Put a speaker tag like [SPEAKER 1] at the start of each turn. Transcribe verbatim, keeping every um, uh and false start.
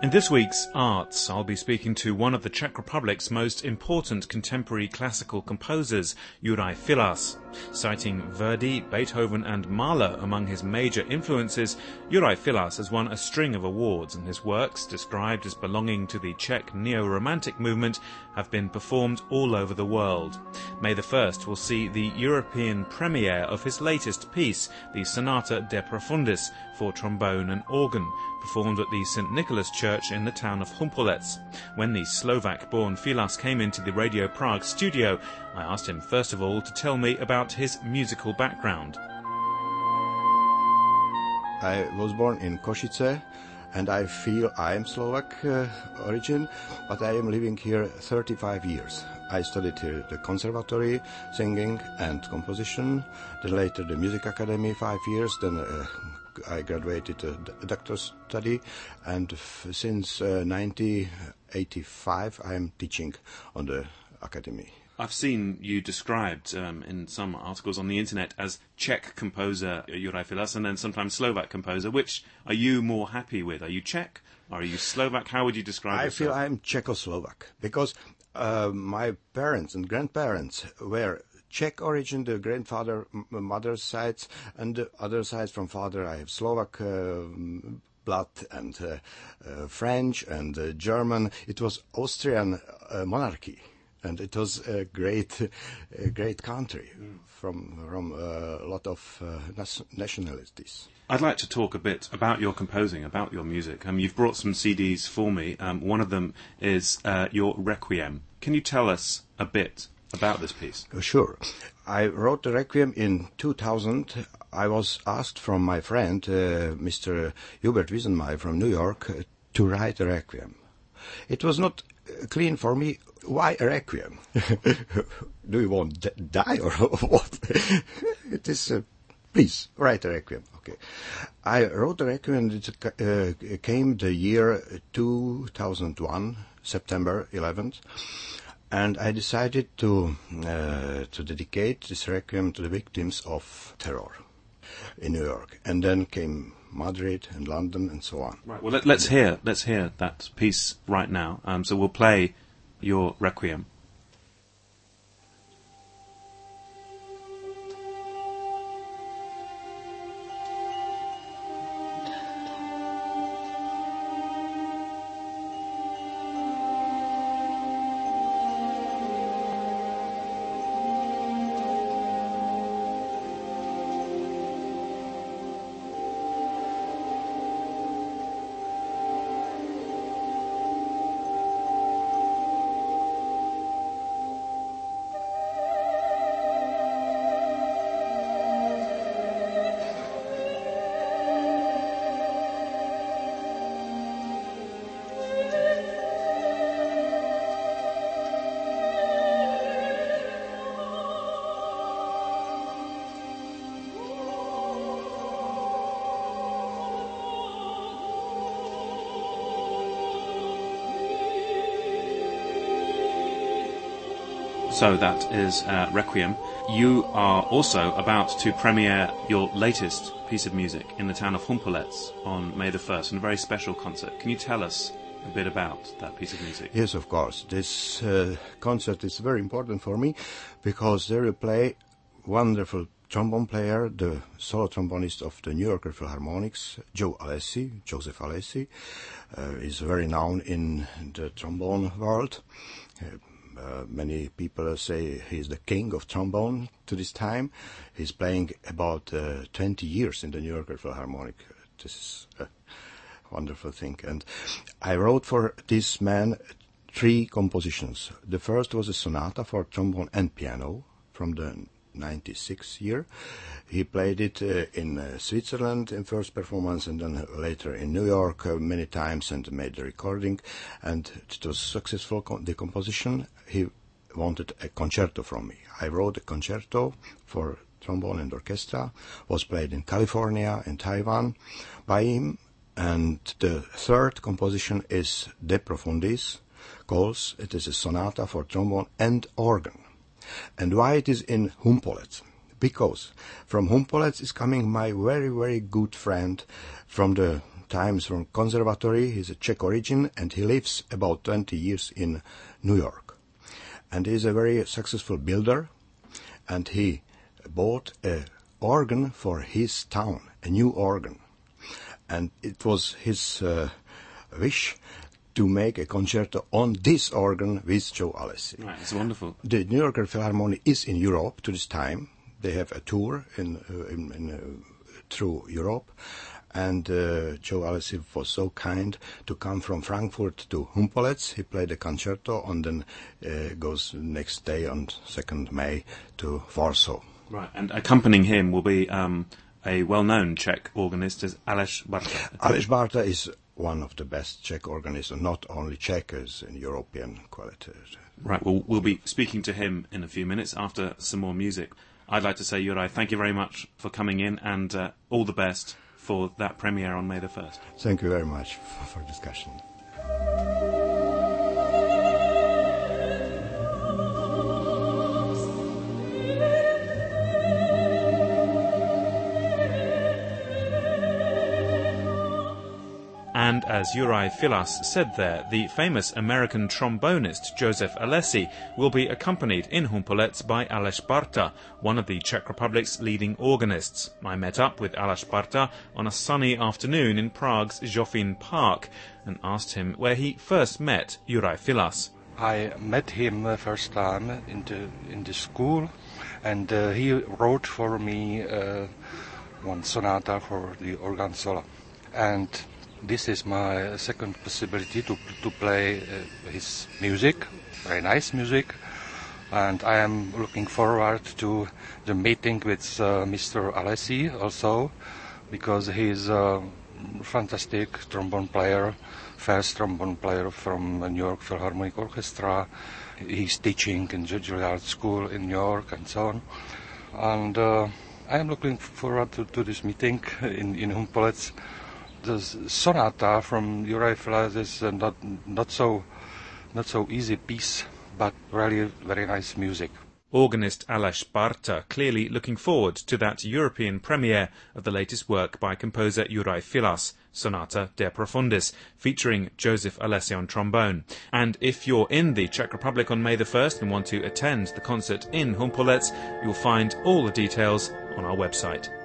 [SPEAKER 1] In this week's Arts, I'll be speaking to one of the Czech Republic's most important contemporary classical composers, Juraj Filas. Citing Verdi, Beethoven and Mahler among his major influences, Juraj Filas has won a string of awards, and his works, described as belonging to the Czech neo-romantic movement, have been performed all over the world. May the first will see the European premiere of his latest piece, the Sonata De Profundis, for trombone and organ, performed at the Saint Nicholas Church in the town of Humpolec. When the Slovak-born Filas came into the Radio Prague studio, I asked him first of all to tell me about his musical background.
[SPEAKER 2] I was born in Košice, and I feel I am Slovak uh, origin, but I am living here thirty-five years. I studied here the conservatory, singing and composition, then later the music academy five years, then uh, I graduated a doctor's study, and f- since uh, nineteen eighty-five I am teaching on the academy.
[SPEAKER 1] I've seen you described um, in some articles on the internet as Czech composer Juraj Filas and then sometimes Slovak composer. Which are you more happy with? Are you Czech? Are you Slovak? How would you describe
[SPEAKER 2] I
[SPEAKER 1] yourself?
[SPEAKER 2] feel I'm Czechoslovak because uh, my parents and grandparents were Czech origin, the grandfather, m- mother's sides, and the other sides from father I have Slovak uh, blood and uh, uh, French and uh, German. It was Austrian uh, monarchy. And it was a great, a great country mm. from from uh, a lot of uh, nas- nationalities.
[SPEAKER 1] I'd like to talk a bit about your composing, about your music. Um, you've brought some C Ds for me. Um, one of them is uh, your Requiem. Can you tell us a bit about this piece?
[SPEAKER 2] Uh, sure. I wrote the Requiem in two thousand. I was asked from my friend, uh, Mister Hubert Wiesenmeier from New York, uh, to write a Requiem. It was not uh, clean for me. Why a Requiem? Do you want to d- die or what? It is, uh, please, write a Requiem. Okay. I wrote a Requiem, it uh, came the year two thousand one, September eleventh, and I decided to uh, to dedicate this Requiem to the victims of terror in New York. And then came Madrid and London and so on.
[SPEAKER 1] Right. Well, let, let's hear let's hear that piece right now. Um, so we'll play your Requiem. So that is uh, Requiem. You are also about to premiere your latest piece of music in the town of Humpolec on May the first, in a very special concert. Can you tell us a bit about that piece of music?
[SPEAKER 2] Yes, of course. This uh, concert is very important for me because there will play wonderful trombone player, the solo trombonist of the New Yorker Philharmonics, Joe Alessi, Joseph Alessi, uh, is very known in the trombone world. Uh, Uh, many people say he's the king of trombone to this time. He's playing about uh, twenty years in the New Yorker Philharmonic. This is a wonderful thing. And I wrote for this man three compositions. The first was a sonata for trombone and piano from the ninety-six year. He played it uh, in uh, Switzerland in first performance and then later in New York uh, many times and made the recording. And it was successful, con- the composition. He wanted a concerto from me. I wrote a concerto for trombone and orchestra, was played in California and Taiwan by him. And the third composition is De Profundis, calls, it is a sonata for trombone and organ. And why it is in Humpolec? Because from Humpolec is coming my very, very good friend from the times from conservatory. He's a Czech origin, and he lives about twenty years in New York. And he's a very successful builder, and he bought a organ for his town, a new organ. And it was his uh, wish to make a concerto on this organ with Joe Alessi.
[SPEAKER 1] Right, it's wonderful.
[SPEAKER 2] The New Yorker Philharmonic is in Europe to this time. They have a tour in, uh, in, in uh, through Europe, and uh, Joe Alessi was so kind to come from Frankfurt to Humpolec. He played a concerto, and then uh, goes next day on second of May to Warsaw.
[SPEAKER 1] Right, and accompanying him will be um, a well-known Czech organist, is Aleš Barta.
[SPEAKER 2] Aleš Barta is one of the best Czech organists, not only Czech, as in European quality.
[SPEAKER 1] Right, well, we'll be speaking to him in a few minutes after some more music. I'd like to say, Juraj, thank you very much for coming in, and uh, all the best for that premiere on May the first.
[SPEAKER 2] Thank you very much for, for discussion.
[SPEAKER 1] And as Juraj Filas said there, the famous American trombonist Joseph Alessi will be accompanied in Humpolec by Aleš Barta, one of the Czech Republic's leading organists. I met up with Aleš Barta on a sunny afternoon in Prague's Žofín Park and asked him where he first met Juraj Filas.
[SPEAKER 3] I met him the first time in the, in the school, and uh, he wrote for me uh, one sonata for the organ solo. And this is my second possibility to to play uh, his music, very nice music, and I am looking forward to the meeting with uh, Mister Alessi also, because he is a fantastic trombone player, first trombone player from the New York Philharmonic Orchestra. He's teaching in the Juilliard School in New York and so on, and uh, I am looking forward to, to this meeting in, in Humpolec. The sonata from Juraj Filas is uh, not not so not so easy piece, but really very nice music.
[SPEAKER 1] Organist Aleš Barta clearly looking forward to that European premiere of the latest work by composer Juraj Filas, Sonata De Profundis, featuring Joseph Alessi on trombone. And if you're in the Czech Republic on May the first and want to attend the concert in Humpolec, you'll find all the details on our website.